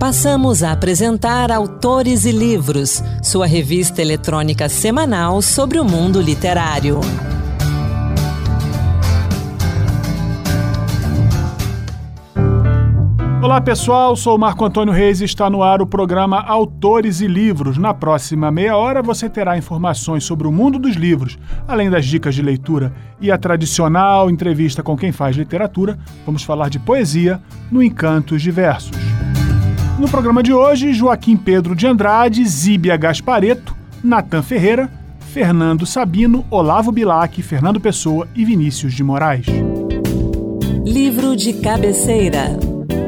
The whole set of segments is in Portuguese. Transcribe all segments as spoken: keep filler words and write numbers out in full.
Passamos a apresentar Autores e Livros, sua revista eletrônica semanal sobre o mundo literário. Olá pessoal, sou o Marco Antônio Reis e está no ar o programa Autores e Livros. Na próxima meia hora você terá informações sobre o mundo dos livros, além das dicas de leitura e a tradicional entrevista com quem faz literatura. Vamos falar de poesia no Encantos Diversos. No programa de hoje, Joaquim Pedro de Andrade, Zíbia Gasparetto, Natan Ferreira, Fernando Sabino, Olavo Bilac, Fernando Pessoa e Vinícius de Moraes. Livro de cabeceira.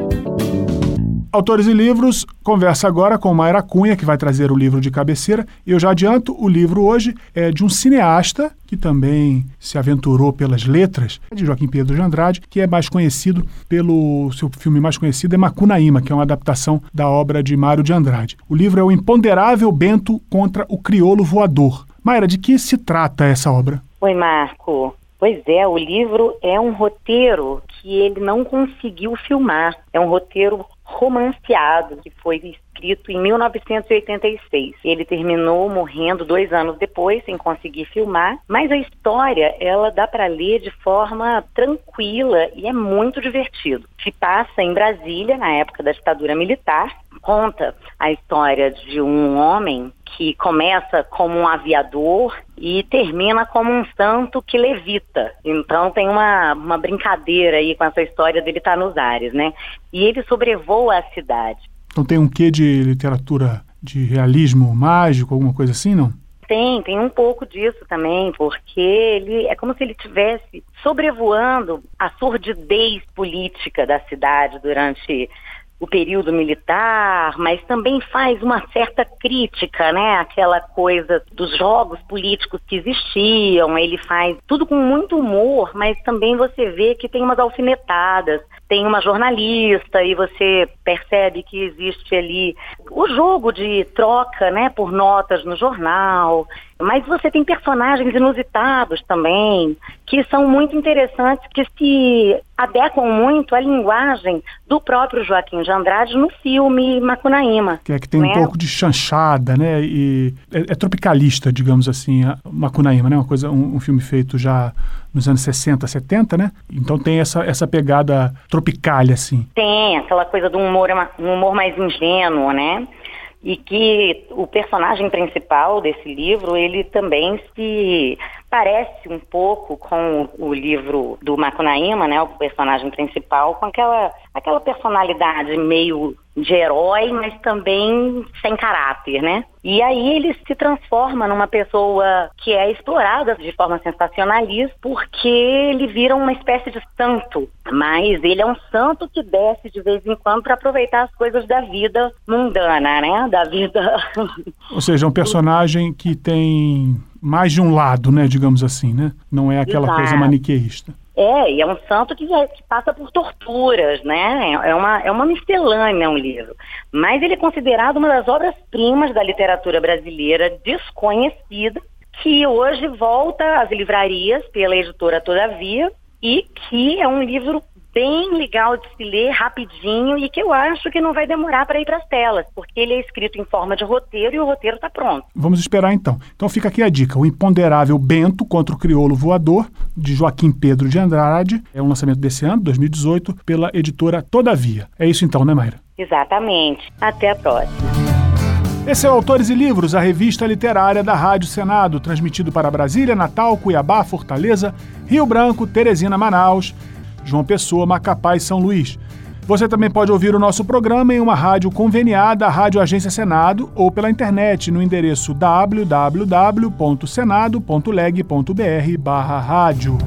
Autores e Livros conversa agora com Mayra Cunha, que vai trazer o livro de cabeceira. Eu já adianto, o livro hoje é de um cineasta que também se aventurou pelas letras, de Joaquim Pedro de Andrade, que é mais conhecido pelo... seu filme mais conhecido é Macunaíma, que é uma adaptação da obra de Mário de Andrade. O livro é O Imponderável Bento contra o Crioulo Voador. Mayra, de que se trata essa obra? Oi, Marco. Pois é, o livro é um roteiro que ele não conseguiu filmar. É um roteiro romanceado que foi escrito em mil novecentos e oitenta e seis. Ele terminou morrendo dois anos depois, sem conseguir filmar, mas a história, ela dá para ler de forma tranquila e é muito divertido. Se passa em Brasília, na época da ditadura militar, conta a história de um homem que começa como um aviador e termina como um santo que levita. Então tem uma, uma brincadeira aí com essa história dele estar nos ares, né? E ele sobrevoa a cidade. Então tem um quê de literatura de realismo mágico, alguma coisa assim, não? Tem, tem um pouco disso também, porque ele é como se ele estivesse sobrevoando a sordidez política da cidade durante o período militar, mas também faz uma certa crítica, né? Aquela coisa dos jogos políticos que existiam. Ele faz tudo com muito humor, mas também você vê que tem umas alfinetadas. Tem uma jornalista e você percebe que existe ali o jogo de troca, né, por notas no jornal. Mas você tem personagens inusitados também, que são muito interessantes, que se adequam muito à linguagem do próprio Joaquim de Andrade no filme Macunaíma. Que é que tem né? um pouco de chanchada, né? E é, é tropicalista, digamos assim, a Macunaíma, né? Uma coisa, um, um filme feito já nos anos sessenta, setenta, né? Então tem essa, essa pegada tropicalha, assim. Tem, aquela coisa do humor, um humor mais ingênuo, né? E que o personagem principal desse livro, ele também se parece um pouco com o livro do Macunaíma, né, o personagem principal, com aquela, aquela personalidade meio de herói, mas também sem caráter, né? E aí ele se transforma numa pessoa que é explorada de forma sensacionalista, porque ele vira uma espécie de santo, mas ele é um santo que desce de vez em quando para aproveitar as coisas da vida mundana, né? Da vida... Ou seja, é um personagem que tem mais de um lado, né, digamos assim, né? Não é aquela Exato. coisa maniqueísta. É, e é um santo que, que passa por torturas, né? É uma, é uma miscelânea, um livro. Mas ele é considerado uma das obras-primas da literatura brasileira desconhecida, que hoje volta às livrarias pela editora Todavia, e que é um livro bem legal de se ler rapidinho e que eu acho que não vai demorar para ir para as telas, porque ele é escrito em forma de roteiro e o roteiro está pronto. Vamos esperar então. Então fica aqui a dica, O Imponderável Bento contra o Crioulo Voador, de Joaquim Pedro de Andrade. É um lançamento desse ano, dois mil e dezoito, pela editora Todavia. É isso então, né, Mayra? Exatamente. Até a próxima. Esse é o Autores e Livros, a revista literária da Rádio Senado, transmitido para Brasília, Natal, Cuiabá, Fortaleza, Rio Branco, Teresina, Manaus, João Pessoa, Macapá e São Luís. Você também pode ouvir o nosso programa em uma rádio conveniada à Rádio Agência Senado ou pela internet no endereço w w w ponto senado ponto leg ponto b r barra rádio.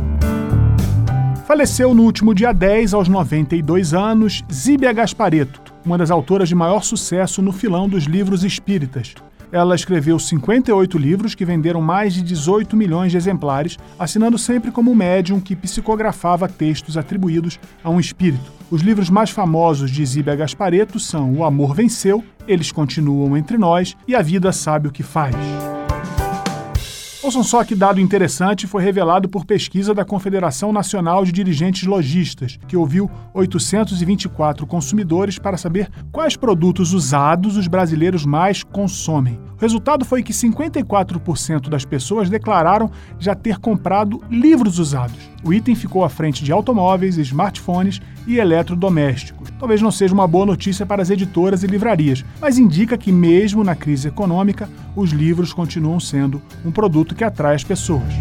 Faleceu no último dia dez, aos noventa e dois anos, Zíbia Gasparetto, uma das autoras de maior sucesso no filão dos livros espíritas. Ela escreveu cinquenta e oito livros que venderam mais de dezoito milhões de exemplares, assinando sempre como médium que psicografava textos atribuídos a um espírito. Os livros mais famosos de Zíbia Gasparetto são O Amor Venceu, Eles Continuam Entre Nós e A Vida Sabe o que Faz. Ouçam só que dado interessante foi revelado por pesquisa da Confederação Nacional de Dirigentes Lojistas, que ouviu oitocentos e vinte e quatro consumidores para saber quais produtos usados os brasileiros mais consomem. O resultado foi que cinquenta e quatro por cento das pessoas declararam já ter comprado livros usados. O item ficou à frente de automóveis, smartphones e eletrodomésticos. Talvez não seja uma boa notícia para as editoras e livrarias, mas indica que mesmo na crise econômica, os livros continuam sendo um produto que atrai as pessoas.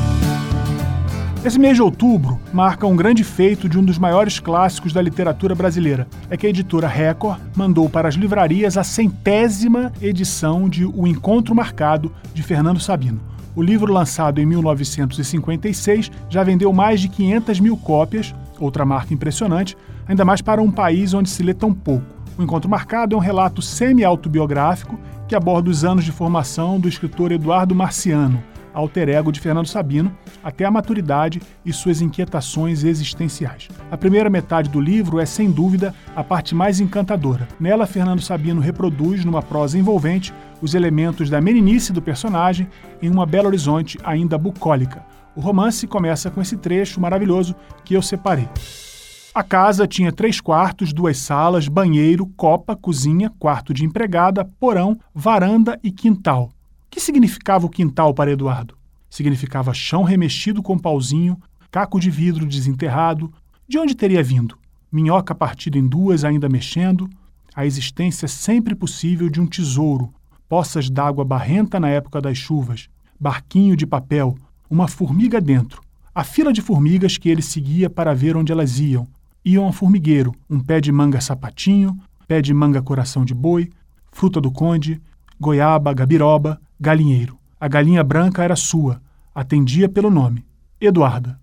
Esse mês de outubro marca um grande feito de um dos maiores clássicos da literatura brasileira. É que a editora Record mandou para as livrarias a centésima edição de O Encontro Marcado, de Fernando Sabino. O livro, lançado em mil novecentos e cinquenta e seis, já vendeu mais de quinhentas mil cópias, outra marca impressionante, ainda mais para um país onde se lê tão pouco. O Encontro Marcado é um relato semi-autobiográfico que aborda os anos de formação do escritor Eduardo Marciano, alter ego de Fernando Sabino, até a maturidade e suas inquietações existenciais. A primeira metade do livro é, sem dúvida, a parte mais encantadora. Nela, Fernando Sabino reproduz, numa prosa envolvente, os elementos da meninice do personagem em uma Belo Horizonte ainda bucólica. O romance começa com esse trecho maravilhoso que eu separei. A casa tinha três quartos, duas salas, banheiro, copa, cozinha, quarto de empregada, porão, varanda e quintal. O que significava o quintal para Eduardo? Significava chão remexido com pauzinho, caco de vidro desenterrado. De onde teria vindo? Minhoca partida em duas ainda mexendo, a existência sempre possível de um tesouro, poças d'água barrenta na época das chuvas, barquinho de papel, uma formiga dentro, a fila de formigas que ele seguia para ver onde elas iam. Iam ao formigueiro, um pé de manga sapatinho, pé de manga coração de boi, fruta do conde, goiaba, gabiroba, galinheiro. A galinha branca era sua, atendia pelo nome, Eduarda.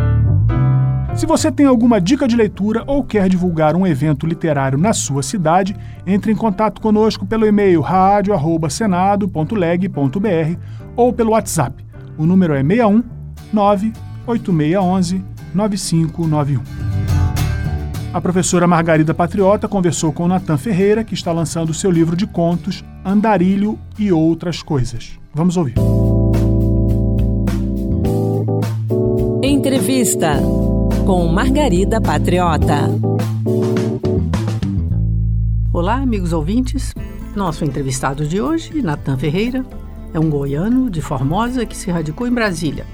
Se você tem alguma dica de leitura ou quer divulgar um evento literário na sua cidade, entre em contato conosco pelo e-mail rádio arroba senado ponto leg ponto br ou pelo WhatsApp. O número é seis um nove oito seis um um nove cinco nove um. A professora Margarida Patriota conversou com Natan Ferreira, que está lançando seu livro de contos, Andarilho e Outras Coisas. Vamos ouvir. Entrevista com Margarida Patriota. Olá, amigos ouvintes. Nosso entrevistado de hoje, Natan Ferreira, é um goiano de Formosa que se radicou em Brasília,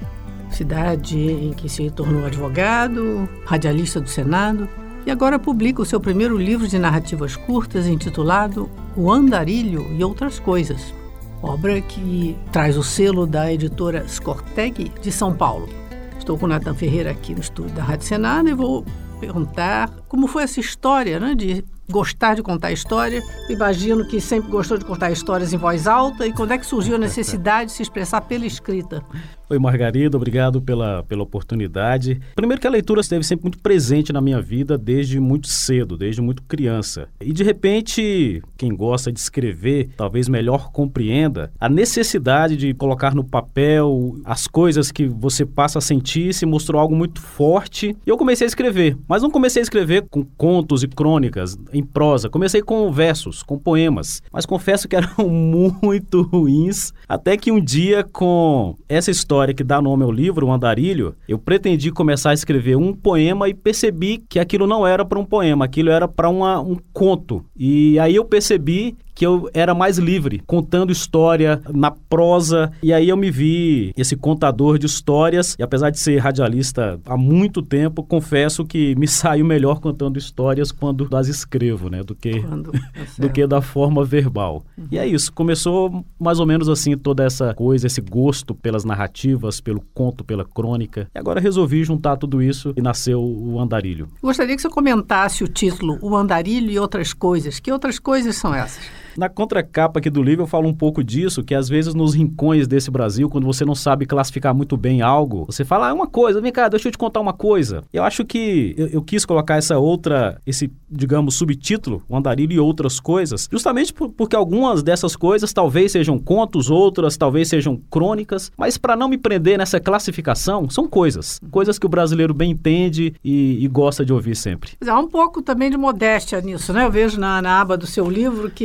cidade em que se tornou advogado, radialista do Senado, e agora publica o seu primeiro livro de narrativas curtas intitulado O Andarilho e Outras Coisas, obra que traz o selo da editora Scorteg de São Paulo. Estou com o Natan Ferreira aqui no estúdio da Rádio Senado e vou perguntar como foi essa história, né, de gostar de contar história. Imagino que sempre gostou de contar histórias em voz alta. E quando é que surgiu a necessidade de se expressar pela escrita? Oi, Margarida, obrigado pela, pela oportunidade. Primeiro que a leitura esteve sempre muito presente na minha vida desde muito cedo, desde muito criança. E de repente, quem gosta de escrever talvez melhor compreenda a necessidade de colocar no papel as coisas que você passa a sentir. Se mostrou algo muito forte. E eu comecei a escrever, mas não comecei a escrever com contos e crônicas em prosa. Comecei com versos, com poemas, mas confesso que eram muito ruins. Até que um dia, com essa história que dá nome ao livro, O Andarilho, eu pretendi começar a escrever um poema e percebi que aquilo não era para um poema, aquilo era para um conto. E aí eu percebi que eu era mais livre, contando história na prosa, e aí eu me vi esse contador de histórias, e apesar de ser radialista há muito tempo, confesso que me saio melhor contando histórias quando as escrevo, né, do que, quando, é do que da forma verbal. Uhum. E é isso, começou mais ou menos assim toda essa coisa, esse gosto pelas narrativas, pelo conto, pela crônica, e agora resolvi juntar tudo isso e nasceu o Andarilho. Gostaria que você comentasse o título, O Andarilho e Outras Coisas. Que outras coisas são essas? Na contracapa aqui do livro eu falo um pouco disso, que às vezes nos rincões desse Brasil, quando você não sabe classificar muito bem algo, você fala, ah, uma coisa, vem cá, deixa eu te contar uma coisa. Eu acho que eu, eu quis colocar essa outra, esse, digamos, subtítulo, O Andarilho e Outras Coisas, justamente por, porque algumas dessas coisas talvez sejam contos, outras talvez sejam crônicas, mas para não me prender nessa classificação, são coisas, coisas que o brasileiro bem entende e, e gosta de ouvir sempre. Há um pouco também de modéstia nisso, né? Eu vejo na, na aba do seu livro que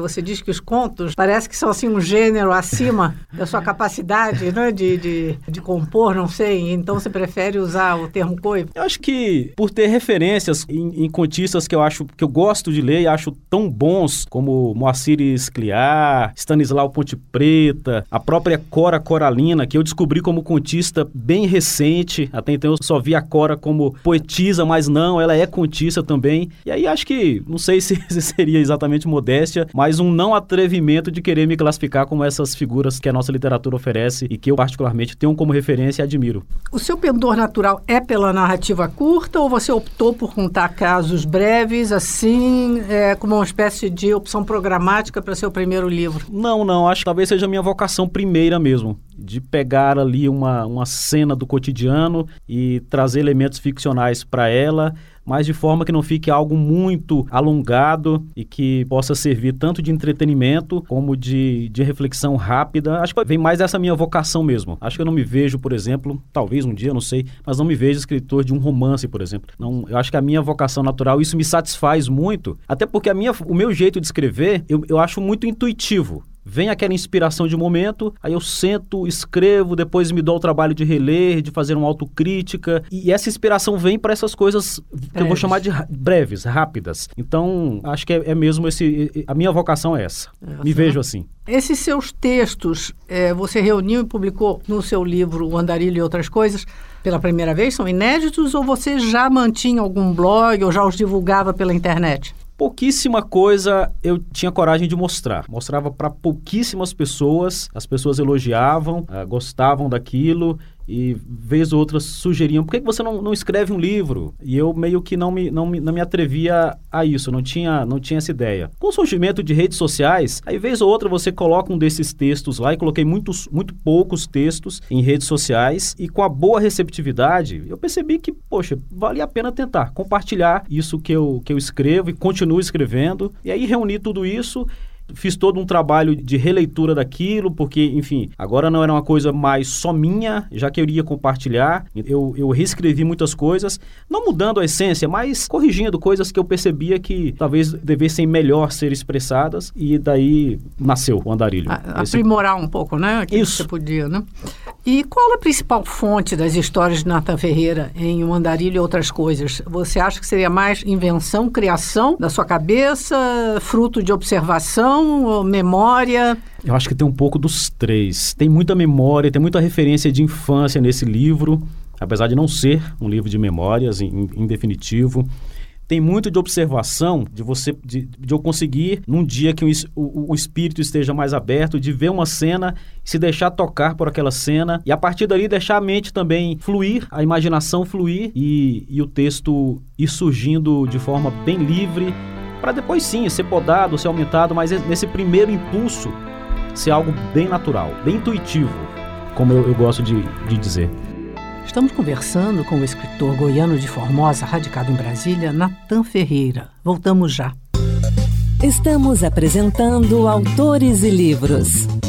você diz que os contos parece que são assim um gênero acima da sua capacidade, né, de, de, de compor, não sei. Então você prefere usar o termo coivo? Eu acho que por ter referências em, em contistas que eu acho que eu gosto de ler e acho tão bons como Moacir Scliar, Stanislau Ponte Preta, a própria Cora Coralina, que eu descobri como contista bem recente. Até então eu só vi a Cora como poetisa, mas não, ela é contista também. E aí acho que, não sei se seria exatamente modéstia, mas um não atrevimento de querer me classificar como essas figuras que a nossa literatura oferece e que eu particularmente tenho como referência e admiro. O seu pendor natural é pela narrativa curta ou você optou por contar casos breves, assim, é, como uma espécie de opção programática para seu primeiro livro? Não, não, acho que talvez seja a minha vocação primeira mesmo, de pegar ali uma, uma cena do cotidiano e trazer elementos ficcionais para ela, mas de forma que não fique algo muito alongado e que possa servir tanto de entretenimento como de, de reflexão rápida. Acho que vem mais dessa minha vocação mesmo. Acho que eu não me vejo, por exemplo, talvez um dia, não sei, mas não me vejo escritor de um romance, por exemplo. Não, eu acho que a minha vocação natural, isso me satisfaz muito, até porque a minha, o meu jeito de escrever, eu, eu acho muito intuitivo. Vem aquela inspiração de momento, aí eu sento, escrevo, depois me dou o trabalho de reler, de fazer uma autocrítica. E essa inspiração vem para essas coisas que breves. Eu vou chamar de breves, rápidas. Então, acho que é, é mesmo esse... A minha vocação é essa. essa me vejo assim. Esses seus textos, é, você reuniu e publicou no seu livro O Andarilho e Outras Coisas pela primeira vez? São inéditos ou você já mantinha algum blog ou já os divulgava pela internet? Pouquíssima coisa eu tinha coragem de mostrar. Mostrava para pouquíssimas pessoas, as pessoas elogiavam, uh, gostavam daquilo e vez ou outra sugeriam, por que você não, não escreve um livro? E eu meio que não me, não me, não me atrevia a isso, não tinha, não tinha essa ideia. Com o surgimento de redes sociais, aí vez ou outra você coloca um desses textos lá, e coloquei muitos, muito poucos textos em redes sociais, e com a boa receptividade, eu percebi que, poxa, valia a pena tentar compartilhar isso que eu, que eu escrevo e continuo escrevendo, e aí reuni tudo isso. Fiz todo um trabalho de releitura daquilo, porque, enfim, agora não era uma coisa mais só minha, já que eu iria compartilhar. Eu, eu reescrevi muitas coisas, não mudando a essência, mas corrigindo coisas que eu percebia que talvez devessem melhor ser expressadas, e daí nasceu o Andarilho. A, Esse... Aprimorar um pouco, né? Aquilo Isso. Que você podia, né? E qual a principal fonte das histórias de Natan Ferreira em O Andarilho e Outras Coisas? Você acha que seria mais invenção, criação da sua cabeça, fruto de observação, ou memória? Eu acho que tem um pouco dos três. Tem muita memória, tem muita referência de infância nesse livro, apesar de não ser um livro de memórias, em, em definitivo. Tem muito de observação, de você, de, de eu conseguir, num dia que o, o, o espírito esteja mais aberto, de ver uma cena, se deixar tocar por aquela cena, e a partir dali deixar a mente também fluir, a imaginação fluir, e, e o texto ir surgindo de forma bem livre, para depois sim ser podado, ser aumentado, mas nesse primeiro impulso ser algo bem natural, bem intuitivo, como eu, eu gosto de, de dizer. Estamos conversando com o escritor goiano de Formosa, radicado em Brasília, Natan Ferreira. Voltamos já. Estamos apresentando Autores e Livros.